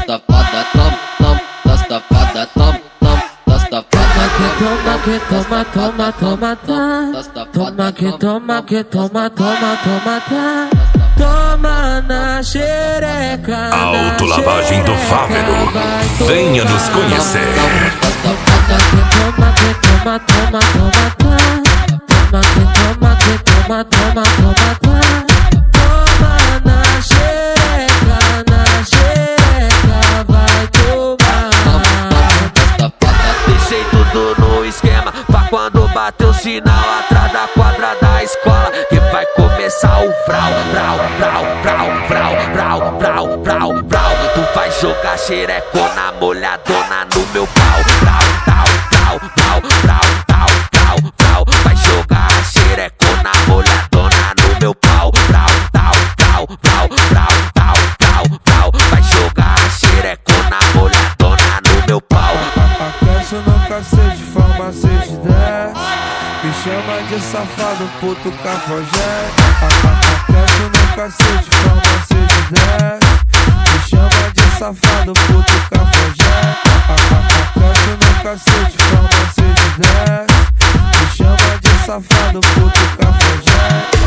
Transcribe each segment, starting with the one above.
safada, toma, toma, da safada, toma, toma, da safada. Toma que toma, toma, toma, tá. Toma que toma, que toma, toma, toma, tá. Toma na xereca. Autolavagem do Fávero. Venha nos conhecer. Toma que toma, toma, toma, tá. Toma que toma, que toma, toma, toma, tá. Toma na xereca, vai tomar. Deixei tudo no esquema pra quando bater o sinal atrás da quadra da escola, que vai começar o vrau, vrau, vrau, vrau, vrau, vrau, vrau, vrau, vrau. Tu vai jogar xerecona molhadona no meu pau. Vrau, vrau, vrau, vrau, vrau, vrau, vrau, vrau. Vai jogar xerecona molhadona no meu pau. Vrau, vrau, vrau, vrau, vrau, vrau, vrau, vrau. Vai jogar xerecona molhadona no meu pau. Aquece no cacete, forma 6 de 10. Me chama de safado, puto cafajeste. Aquece no cacete, forma 6 de 10. Me chama de safado, puto cafajeste. Aquece no cacete, forma 6 de 10. Me chama de safado, puto cafajeste.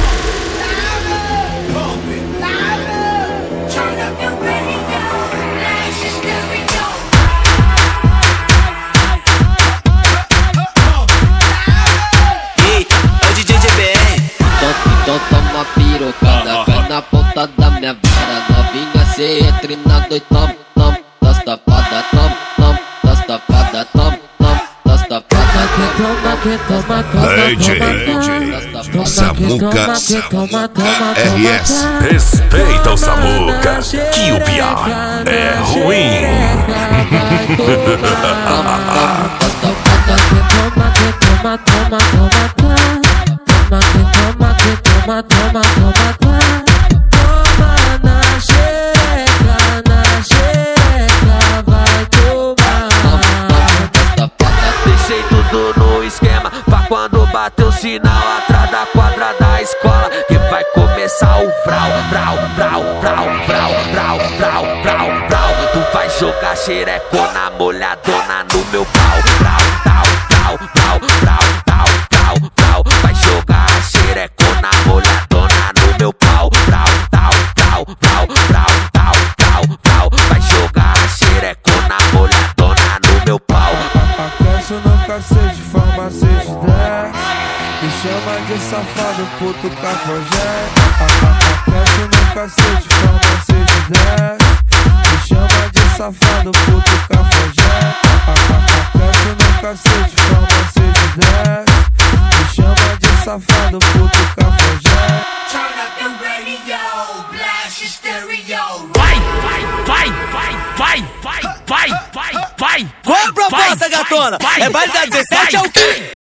Então toma pirocada, cai na ponta da minha vara. Novinha, cê entre na dois, toma, toma, da safada, toma, toma, da safada, toma, toma, da safada. Toma que toma, toma, DJ Samuca toma, toma, RS. Respeita o Samuca, que o pior é ruim. Toma que toma, toma, toma, toma. Toma que toma, que toma, toma, toma, tá. Toma na xereca, vai tomar. Deixei tudo no esquema pra quando bater o sinal atrás da quadra da escola, que vai começar o vrau, vrau, vrau, vrau, vrau, vrau, vrau, vrau, vrau. Tu vai jogar xerecona molhadona no meu pau. Vrau, vrau, vrau, vrau, vrau, vrau, vrau, vrau. Vai jogar xerecona molhadona no meu pau. Vrau, vrau, vrau, vrau, vrau, vrau, vrau, vrau. Vai jogar xerecona molhadona no meu pau. Aquece no cacete, forma 6 de 10. Me chama de safado, puto cafajeste. Aquece no cacete, forma 6 de 10. Me chama de safado, puto cafajeste. Aquece no cacete, forma 6 de 10. Me chama de safado, puto cafajeste. Turn up the radio, blast your stereo. Vai, vai, vai, vai, vai, vai, vai, vai, vai. Qual a proposta, gatona? É baile da 17 ou o quê?